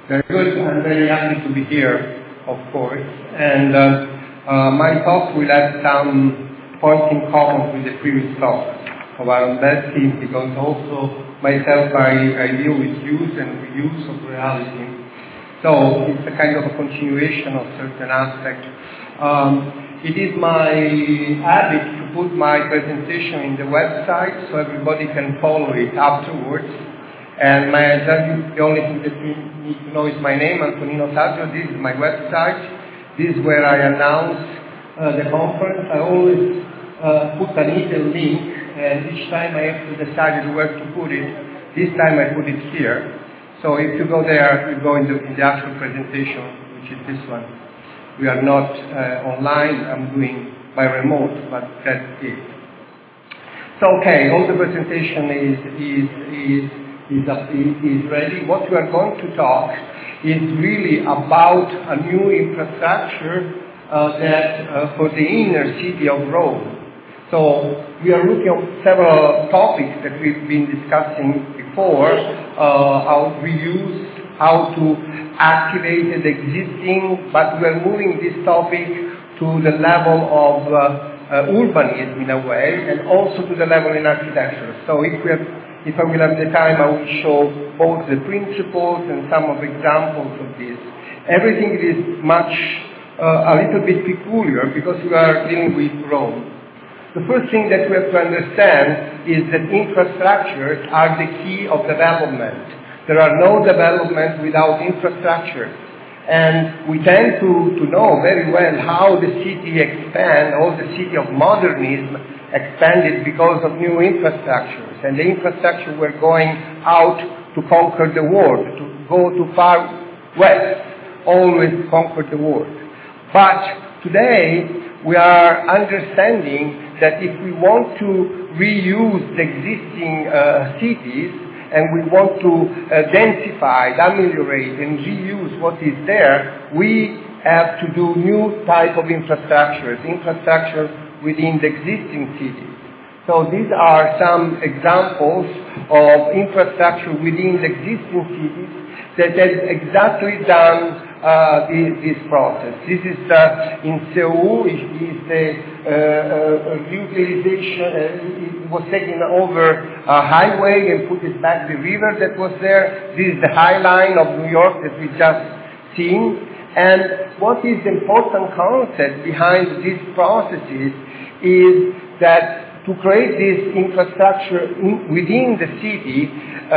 Very good. I'm very happy to be here, of course. And my talk will have some points in common with the previous talk about that theme, because also myself I deal with use and reuse of reality. So it's a kind of a continuation of certain aspects. It is my habit to put my presentation in the website so everybody can follow it afterwards. And the only thing that you need to know is my name, Antonino Saggio. This is my website. This is where I announce the conference. I always put a little link, and each time I have to decide where to put it. This time I put it here. So if you go there, you go in the actual presentation, which is this one. We are not online. I'm doing by remote, but that's it. So okay, all the presentation is ready. What we are going to talk is really about a new infrastructure that for the inner city of Rome. So we are looking at several topics that we've been discussing before, how we use, how to activate the existing, but we are moving this topic to the level of urbanism in a way, and also to the level in architecture. So if I will have the time, I will show both the principles and some of examples of this. Everything is a little bit peculiar because we are dealing with Rome. The first thing that we have to understand is that infrastructures are the key of development. There are no development without infrastructure. And we tend to know very well how the city expanded, all the city of modernism expanded because of new infrastructures. And the infrastructure were going out to conquer the world, to go to far west, always conquer the world. But today we are understanding that if we want to reuse the existing cities, and we want to densify, ameliorate, and reuse what is there, we have to do new type of infrastructure within the existing cities. So these are some examples of infrastructure within the existing cities that has exactly done this process. This is in Seoul. It is the reutilization. It was taken over a highway and put it back the river that was there. This is the High Line of New York that we just seen. And what is the important concept behind these processes is that to create this infrastructure within the city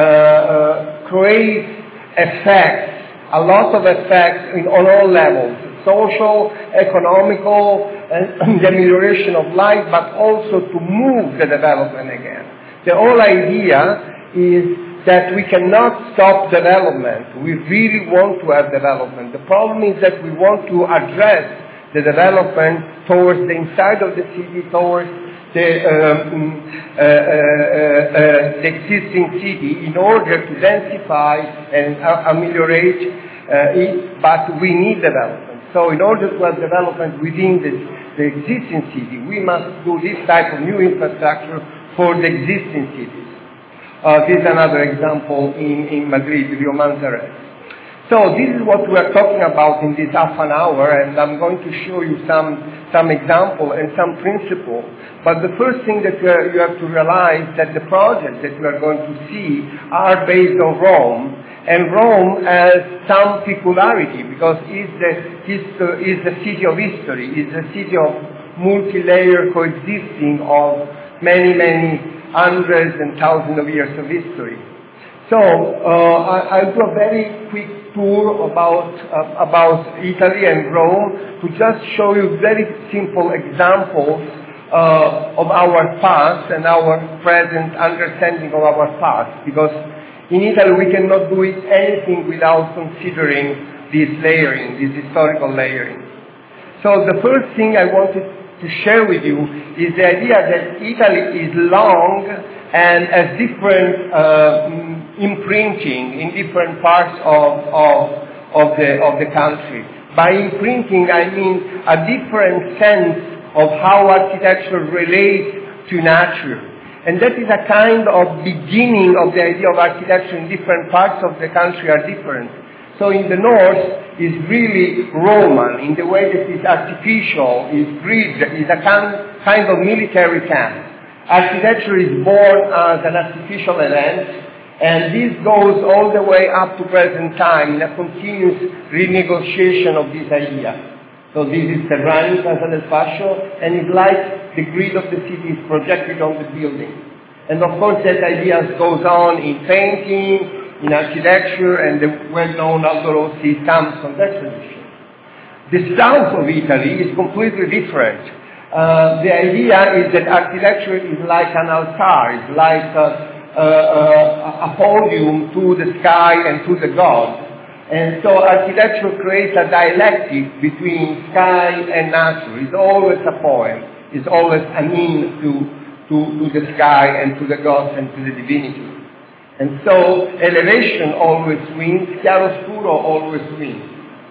creates effects, a lot of effects on all levels, social, economical, and the amelioration of life, but also to move the development again. The whole idea is that we cannot stop development. We really want to have development. The problem is that we want to address the development towards the inside of the city, towards the existing city in order to densify and ameliorate it, but we need development. So in order to have development within the existing city, we must do this type of new infrastructure for the existing cities. This is another example in Madrid, Rio Manzanares. So this is what we are talking about in this half an hour, and I'm going to show you some example and some principle. But the first thing that you have to realize that the projects that we are going to see are based on Rome, and Rome has some peculiarity because it's the city of history, it's a city of multi-layer coexisting of many hundreds and thousands of years of history. So I'll do a very quick tour about Italy and Rome to just show you very simple examples of our past and our present understanding of our past, because in Italy we cannot do anything without considering this layering, this historical layering. So the first thing I wanted to share with you is the idea that Italy is long and has different imprinting in different parts of the country. By imprinting, I mean a different sense of how architecture relates to nature. And that is a kind of beginning of the idea of architecture in different parts of the country are different. So in the north is really Roman in the way that it's artificial, is grid, is a kind of military camp. Architecture is born as an artificial event, and this goes all the way up to present time in a continuous renegotiation of this idea. So this is Serrani, Casa del Fascio, and it's like the grid of the city is projected on the building. And of course that idea goes on in painting, in architecture, and the well-known Aldo Rossi comes from that tradition. The south of Italy is completely different. The idea is that architecture is like an altar, it's like a podium to the sky and to the gods. And so architecture creates a dialectic between sky and nature. It's always a poem. It's always an hymn to the sky and to the gods and to the divinity. And so elevation always wins, chiaroscuro always wins.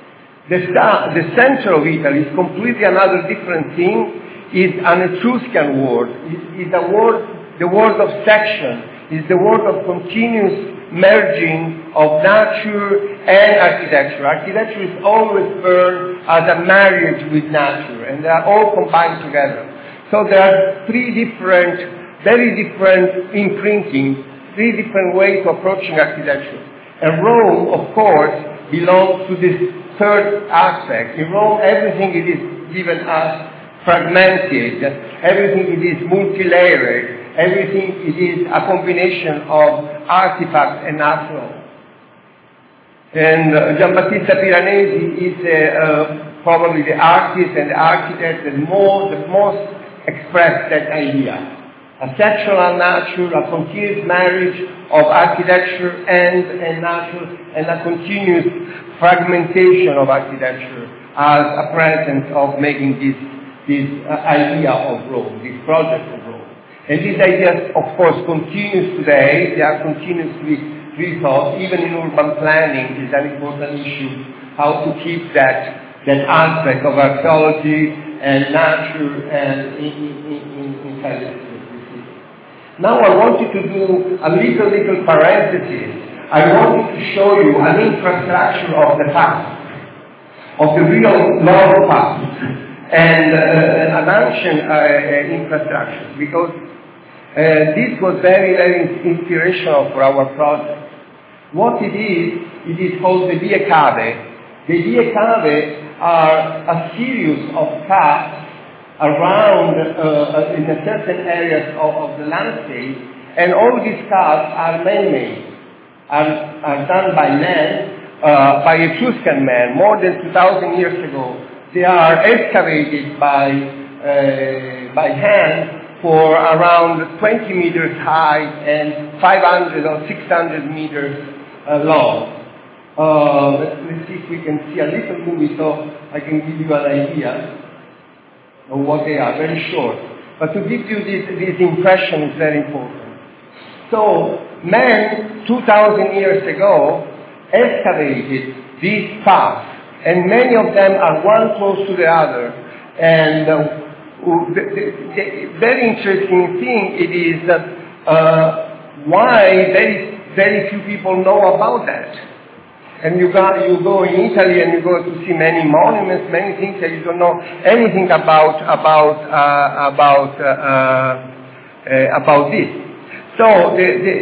The center of Italy is completely another different thing. Is an Etruscan word. Is a word, the word of section. Is the word of continuous merging of nature and architecture. Architecture is always burned as a marriage with nature, and they are all combined together. So there are three different, very different imprinting, three different ways of approaching architecture. And Rome, of course, belongs to this third aspect. In Rome, everything it is given as fragmented, everything it is multi-layered, everything it is a combination of artifacts and natural. And Giambattista Piranesi is probably the artist and the architect that most expressed that idea. A sexual nature, a continuous marriage of architecture and nature, and a continuous fragmentation of architecture as a presence of making this idea of Rome, this project of Rome. And this idea, of course, continues today. They are continuously rethought. Even in urban planning is an important issue, how to keep that aspect of archaeology and nature and inside the city. Now I wanted to do a little parenthesis. I wanted to show you an infrastructure of the past, of the real long past, and an ancient infrastructure, because this was very, very inspirational for our project. What it is called the Vie Cave. The Vie Cave are a series of paths around in a certain areas of the landscape, and all these paths are man-made, are done by man, by Etruscan men, more than 2,000 years ago. They are excavated by hand for around 20 meters high and 500 or 600 meters long. Let's see if we can see a little movie so I can give you an idea of what they are, very short. But to give you this impression is very important. So, men 2,000 years ago excavated these paths, and many of them are one close to the other. And the very interesting thing it is that why very few people know about that. And you go in Italy and you go to see many monuments, many things that you don't know anything about this. So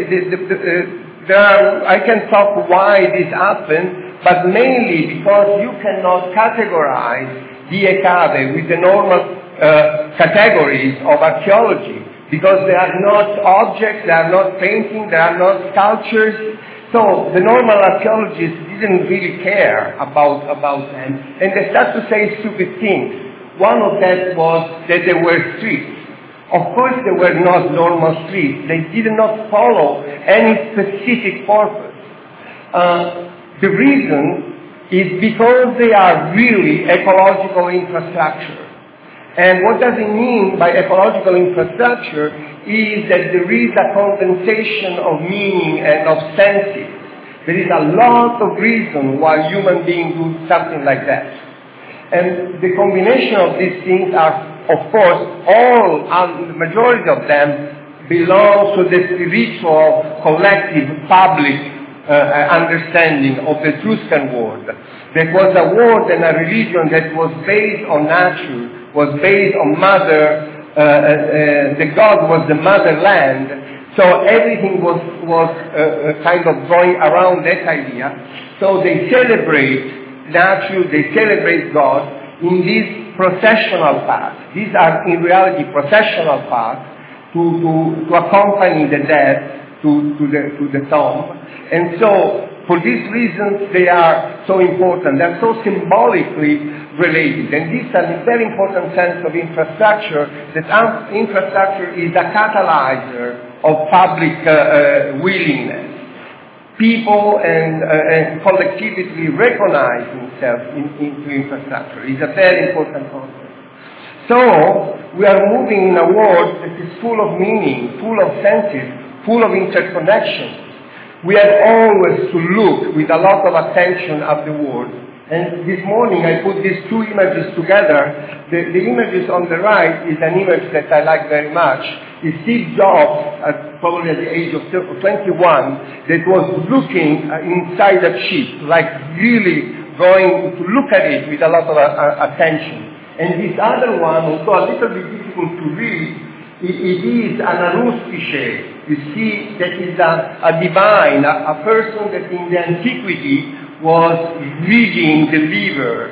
I can talk why this happened, but mainly because you cannot categorize Vie Cave with the normal categories of archaeology, because they are not objects, they are not paintings, they are not sculptures. So the normal archaeologists didn't really care about them, and they started to say stupid things. One of them was that there were streets. Of course they were not normal streets. They did not follow any specific purpose. The reason is because they are really ecological infrastructure. And what does it mean by ecological infrastructure is that there is a condensation of meaning and of senses. There is a lot of reason why human beings do something like that. And the combination of these things are, of course, the majority of them belong to the spiritual, collective, public understanding of the Etruscan world. That was a world and a religion that was based on nature, was based on mother, the god was the motherland, so everything was kind of going around that idea. So they celebrate nature, they celebrate God in this processional path. These are in reality processional paths to accompany the dead to the tomb. And so for these reasons they are so important. They're so symbolically related. And this is a very important sense of infrastructure, that infrastructure is a catalyzer of public willingness. People and collectivity recognize themselves into infrastructure. It's a very important concept. So we are moving in a world that is full of meaning, full of senses, full of interconnections. We have always to look with a lot of attention at the world. And this morning I put these two images together. The images on the right is an image that I like very much. It's Steve Jobs, probably at the age of 21, that was looking inside a chip, like really going to look at it with a lot of attention. And this other one, although a little bit difficult to read, it is an aruspice. You see, that is a divine, a person that in the antiquity was reading the liver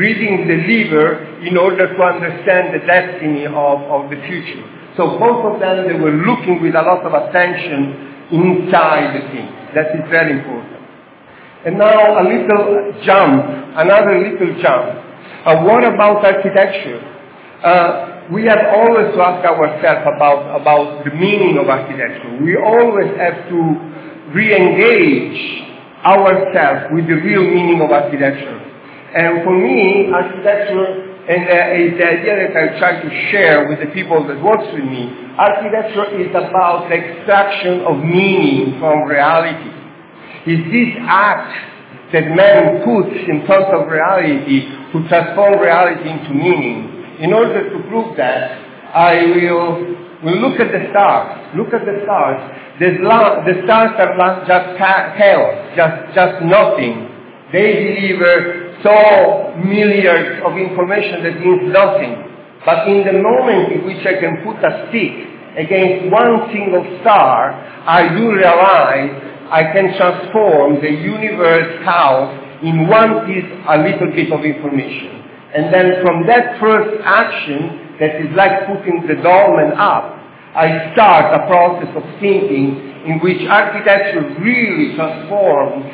in order to understand the destiny of the future. So both of them, they were looking with a lot of attention inside the thing. That is very important. And now a little jump, another little jump. What about architecture? We have always to ask ourselves about the meaning of architecture. We always have to re-engage ourselves with the real meaning of architecture. And for me, architecture, and is the idea that I try to share with the people that works with me, architecture is about the extraction of meaning from reality. It's this act that man puts in front of reality to transform reality into meaning. In order to prove that, I will look at the stars. Look at the stars. The stars are not just chaos, just nothing. They deliver so millions of information that means nothing. But in the moment in which I can put a stick against one single star, I do realize I can transform the universe chaos in one piece, a little bit of information. And then from that first action, that is like putting the dolmen up, I start a process of thinking in which architecture really transforms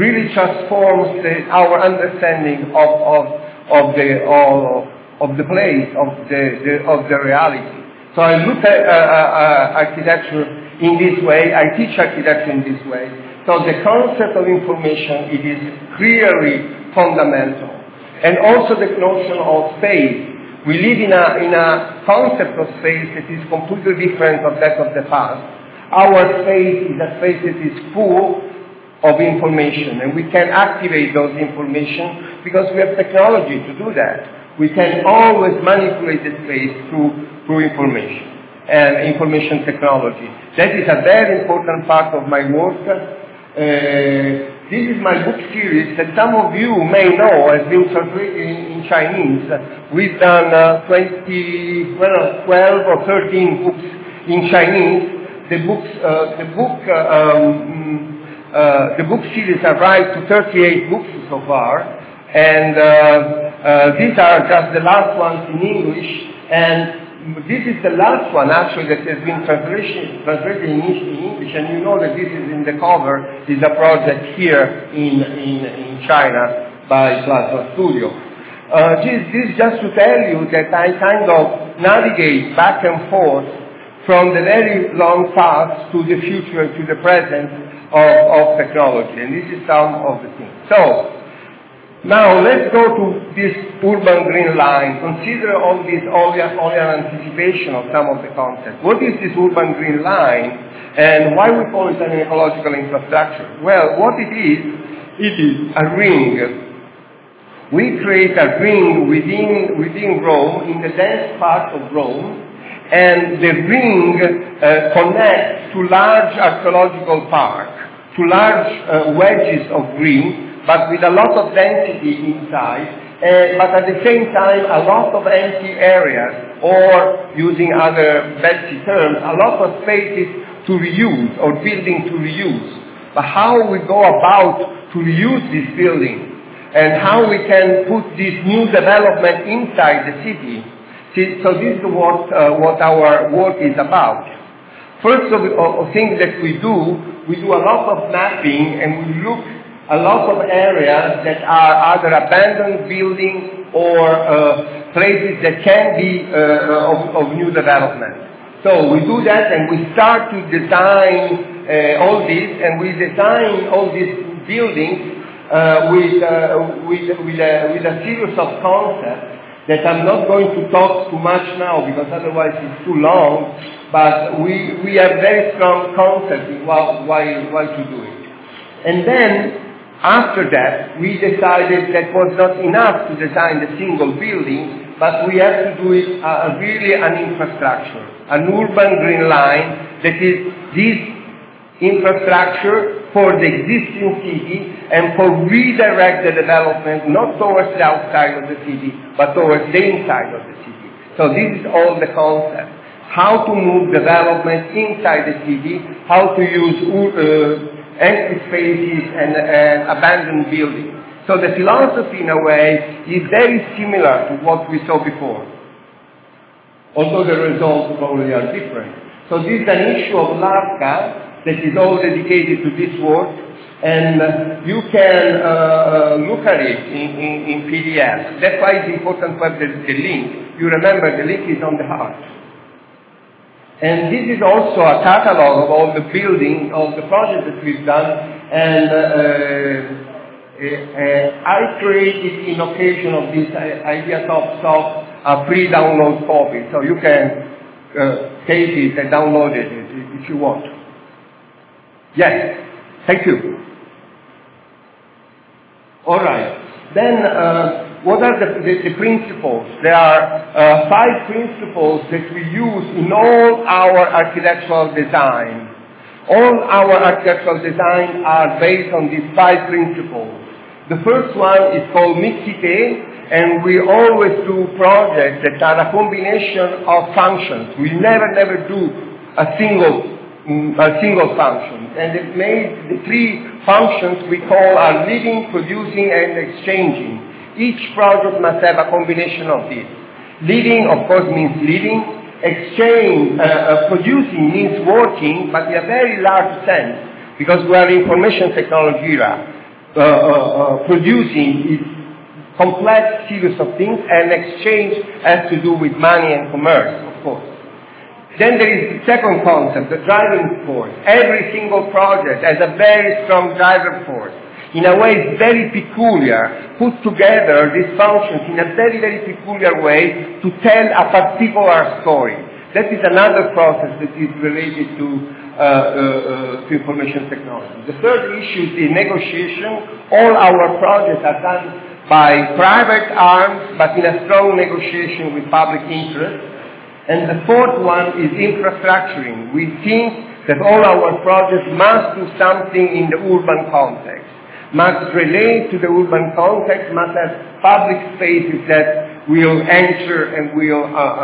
our understanding of the place, of the reality. So I look at architecture in this way. I teach architecture in this way. So the concept of information, it is clearly fundamental. And also the notion of space. We live in a concept of space that is completely different from that of the past. Our space is a space that is full of information, and we can activate those information because we have technology to do that. We can always manipulate the space through information and information technology. That is a very important part of my work. This is my book series that some of you may know has been translated in Chinese. We've done 12 or 13 books in Chinese. The book series arrived to 38 books so far, and these are just the last ones in English, and this is the last one actually that has been translated in English, and you know that this is in the cover, is a project here in China by Plasma Studio. This is just to tell you that I kind of navigate back and forth from the very long past to the future, to the present of technology, and this is some of the things. So, now let's go to this urban green line. Consider all this only an anticipation of some of the concepts. What is this urban green line, and why we call it an ecological infrastructure? Well, what it is a ring. We create a ring within Rome, in the dense part of Rome, and the ring connects to large archaeological park. to large wedges of green, but with a lot of density inside, but at the same time a lot of empty areas, or using other Betsy terms, a lot of spaces to reuse, or building to reuse. But how we go about to reuse this building, and how we can put this new development inside the city. So this is what our work is about. First of things that we do a lot of mapping, and we look a lot of areas that are either abandoned buildings or places that can be of new development. So we do that, and we start to design all this, and we design all these buildings with a series of concepts that I'm not going to talk too much now, because otherwise it's too long, but we have very strong concepts in why to do it. And then, after that, we decided that was not enough to design the single building, but we have to do it really an infrastructure, an urban green line that is this infrastructure for the existing city and for redirect the development not towards the outside of the city, but towards the inside of the city. So this is all the concept. How to move development inside the city, how to use empty spaces and abandoned buildings. So the philosophy, in a way, is very similar to what we saw before, although the results probably are different. So this is an issue of LARCA that is all dedicated to this work, and you can look at it in PDF. That's why it's important to have the link. You remember the link is on the heart. And this is also a catalog of all the buildings, all the projects that we've done, and I created in occasion of this IdeaTop stuff a pre-download copy, so you can take it and download it if you want. Yes, thank you. All right. Then, what are the principles? There are 5 principles that we use in all our architectural design. All our architectural design are based on these 5 principles. The first one is called mixité, and we always do projects that are a combination of functions. We never do a single function. And it made the 3 functions we call are living, producing, and exchanging. Each project must have a combination of these. Living, of course, means living. Producing means working, but in a very large sense, because we are in information technology era. Producing is complex series of things, and exchange has to do with money and commerce, of course. Then there is the second concept, the driving force. Every single project has a very strong driver force. In a way, it's very peculiar, put together these functions in a very, very peculiar way to tell a particular story. That is another process that is related to information technology. The third issue is the negotiation. All our projects are done by private arms, but in a strong negotiation with public interest. And the fourth one is infrastructuring. We think that all our projects must do something in the urban context, must relate to the urban context, must have public spaces that will enter and will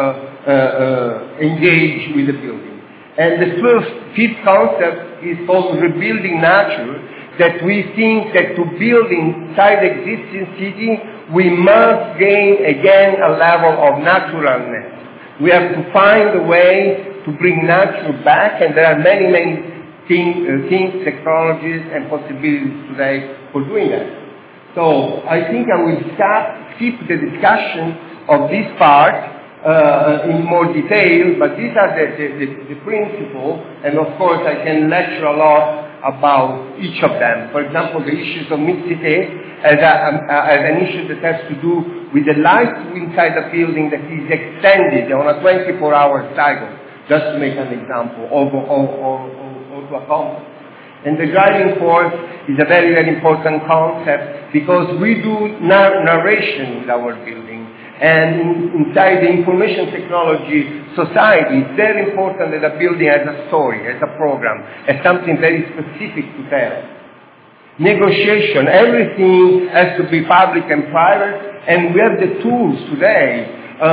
engage with the building. And the fifth concept is called rebuilding nature, that we think that to build inside the existing city, we must gain again a level of naturalness. We have to find a way to bring nature back, and there are many things, technologies, and possibilities today for doing that. So I think I will skip the discussion of this part in more detail, but these are the principles, and of course I can lecture a lot about each of them. For example, the issues of mixité as an issue that has to do with the light inside the building that is extended on a 24-hour cycle, just to make an example, or to accomplish. And the driving force is a very, very important concept because we do narration in our building. And inside the information technology society, it's very important that a building has a story, has a program, has something very specific to tell. Negotiation, everything has to be public and private, and we have the tools today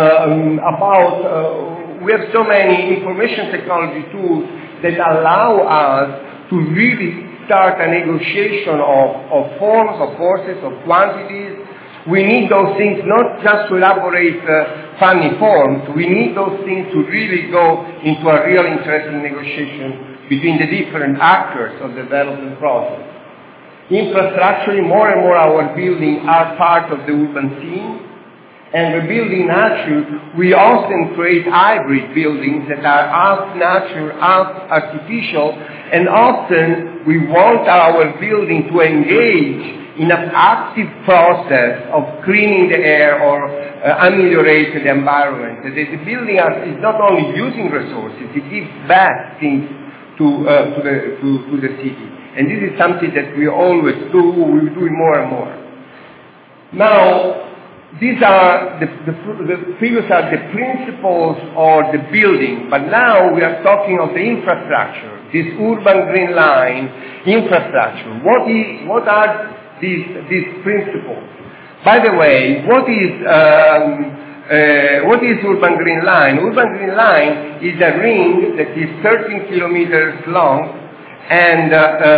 we have so many information technology tools that allow us to really start a negotiation of forms, of forces, of quantities. We need those things not just to elaborate funny forms. We need those things to really go into a real interesting negotiation between the different actors of the development process. Infrastructurally, more and more our buildings are part of the urban scene. And the building nature, we often create hybrid buildings that are half natural, half artificial, and often we want our building to engage in an active process of cleaning the air or ameliorate the environment. The building is not only using resources, it gives back things to the city. And this is something that we always do, we do it more and more. Now, these are the previous are the principles or the building, but now we are talking of the infrastructure, this urban green line infrastructure. What are these principles? By the way, what is urban green line? Urban green line is a ring that is 13 kilometers long, and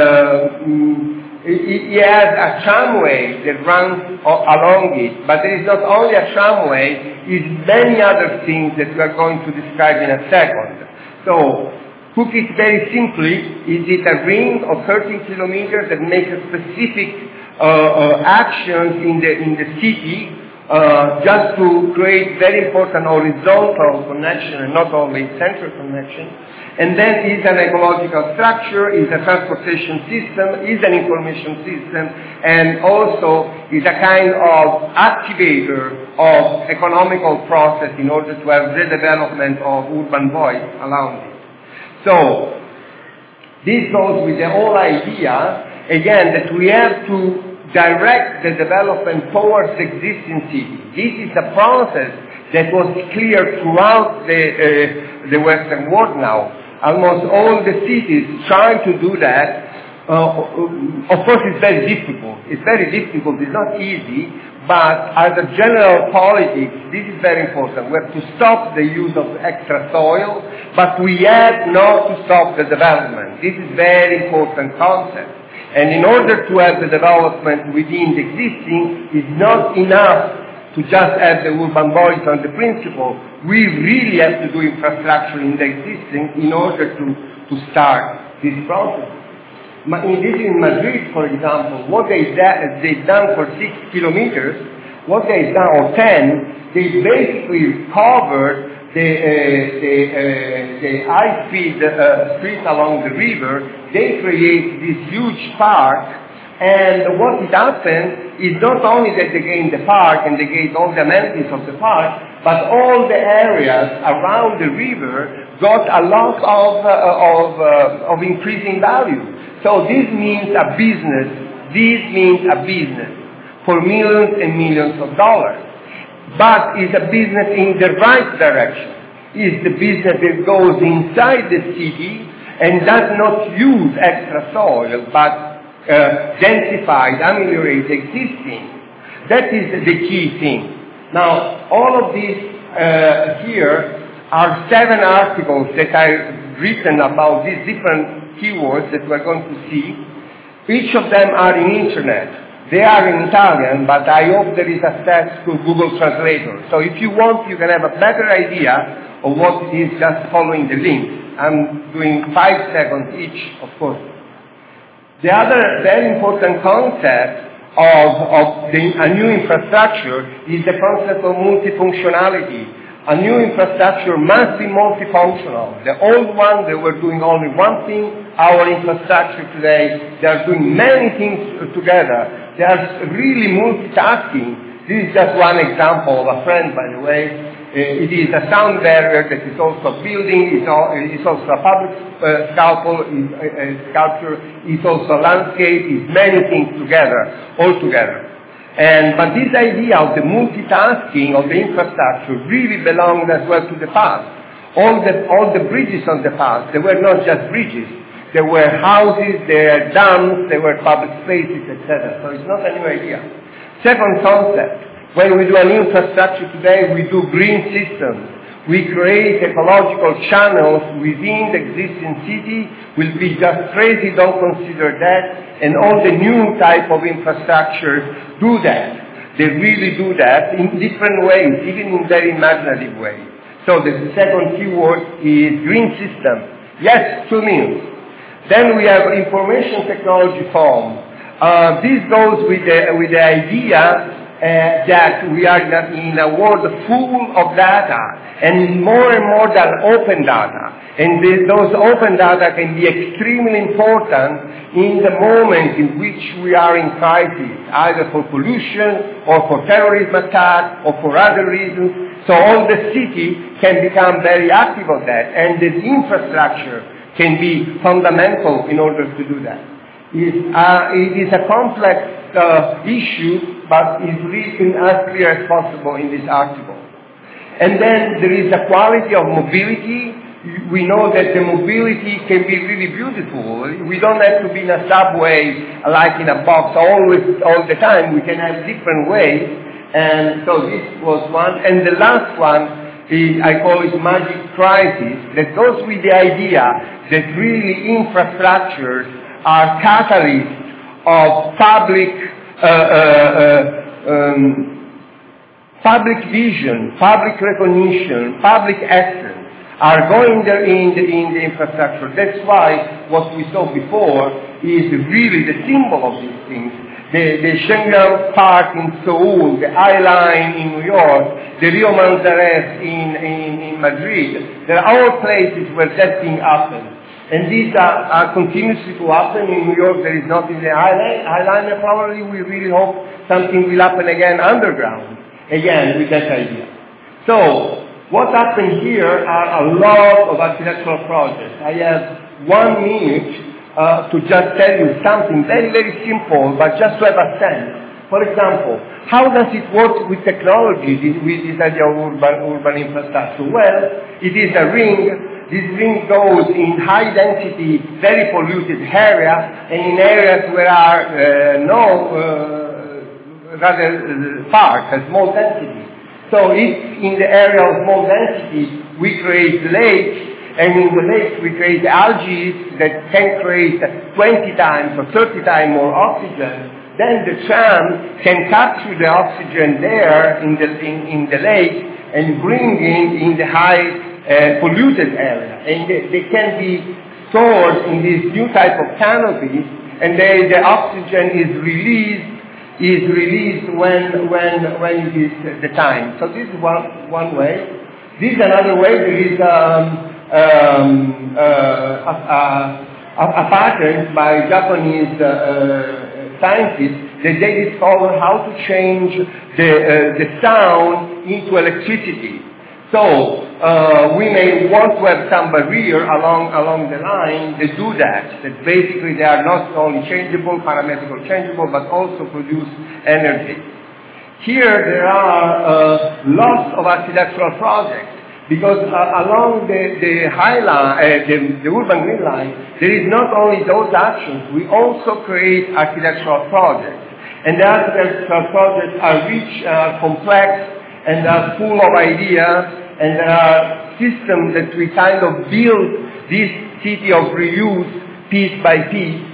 it has a tramway that runs along it, but there is not only a tramway, it's many other things that we are going to describe in a second. So, put it very simply, is it a ring of 13 kilometers that makes a specific actions in the city just to create very important horizontal connection and not only central connection. And then is an ecological structure, is a transportation system, is an information system, and also is a kind of activator of economical process in order to have the development of urban voice around it. So, this goes with the whole idea, again, that we have to direct the development towards the existing city. This is a process that was clear throughout the Western world now. Almost all the cities trying to do that. Of course, it's very difficult. It's very difficult. It's not easy. But as a general politics, this is very important. We have to stop the use of extra soil, but we have not to stop the development. This is a very important concept. And in order to have the development within the existing, it's not enough to just have the urban voice on the principle. We really have to do infrastructure in the existing in order to start this process. In Madrid, for example, what they've done for 6 kilometers, what they've done, or 10, they basically covered the high-speed streets along the river. They create this huge park, and what happened is not only that they gained the park and they gained all the amenities of the park, but all the areas around the river got a lot of increasing value. So this means a business. This means a business for millions and millions of dollars. But it's a business in the right direction. It's the business that goes inside the city and does not use extra soil, but densified, ameliorate existing. That is the key thing. Now, all of these here are 7 articles that I've written about these different keywords that we're going to see. Each of them are in internet. They are in Italian, but I hope there is access to Google Translator. So if you want, you can have a better idea of what it is just following the link. I'm doing 5 seconds each, of course. The other very important concept of a new infrastructure is the concept of multifunctionality. A new infrastructure must be multifunctional. The old one, they were doing only one thing. Our infrastructure today, they are doing many things together. They are really multitasking. This is just one example of a friend, by the way. it is a sound barrier that is also a building, it's also a public sculpture, it's also a landscape, it's many things all together. But this idea of the multitasking of the infrastructure really belonged as well to the past. All the bridges of the past, they were not just bridges. There were houses, there were dams, there were public spaces, etc. So it's not a new idea. Second concept, when we do an infrastructure today, we do green systems. We create ecological channels within the existing city. We'll be just crazy, don't consider that. And all the new type of infrastructures do that. They really do that in different ways, even in very imaginative ways. So the second keyword is green system. Yes, 2 minutes. Then we have information technology form. This goes with the idea that we are in a world full of data, and more than open data. And those open data can be extremely important in the moment in which we are in crisis, either for pollution or for terrorism attack or for other reasons. So all the city can become very active on that, and the infrastructure can be fundamental in order to do that. It is a complex issue, but is written as clear as possible in this article. And then there is a quality of mobility. We know that the mobility can be really beautiful. We don't have to be in a subway like in a box all the time. We can have different ways. And so this was one. And the last one is, I call it magic crisis, that goes with the idea that really infrastructures are catalysts of public vision, public recognition, public essence are going there in the infrastructure. That's why what we saw before is really the symbol of these things. The Shangri-La Park in Seoul, the High Line in New York, the Rio Manzanares in Madrid. They are all places where that thing happens. And these are continuously to happen. In New York there is nothing in the High Line, and probably we really hope something will happen again underground, again with that idea. So, what happened here are a lot of architectural projects. I have 1 minute to just tell you something very, very simple, but just to have a sense. For example, how does it work with technology, with this idea of urban infrastructure? Well, it is a ring. This ring goes in high density, very polluted areas, and in areas where are rather parks, a small density. So if in the area of small density we create lakes, and in the lakes we create algae that can create 20 times or 30 times more oxygen, then the tram can capture the oxygen there in the lake and bring it in the high polluted area. And they can be stored in this new type of canopies, and the oxygen is released when it is the time. So this is one way. This is another way. There is a pattern by Japanese scientists that they discover how to change the sound into electricity. So we may want to have some barrier along the line that do that. That basically they are not only changeable, parametrically changeable, but also produce energy. Here there are lots of architectural projects because along the high line, the urban green line, there is not only those actions. We also create architectural projects, and the architectural projects are rich, complex, and are full of ideas. And there are systems that we kind of build this city of reuse piece by piece.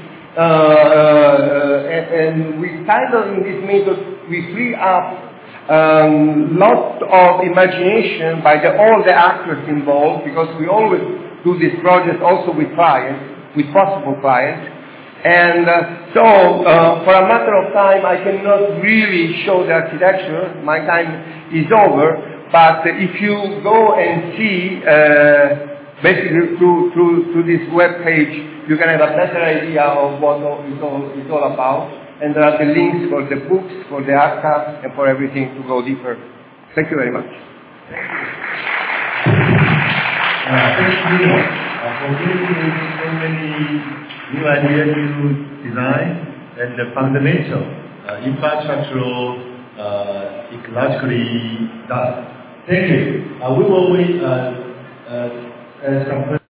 And we kind of, in this method, we free up lot of imagination by all the actors involved, because we always do this project also with clients, with possible clients. And so, for a matter of time, I cannot really show the architecture. My time is over. But if you go and see, basically through this web page, you can have a better idea of what it's all about. And there are the links for the books, for the archives, and for everything to go deeper. Thank you very much. Thank you for giving me so many new ideas to design and the fundamental infrastructural ecologically done. Thank you. We will wait some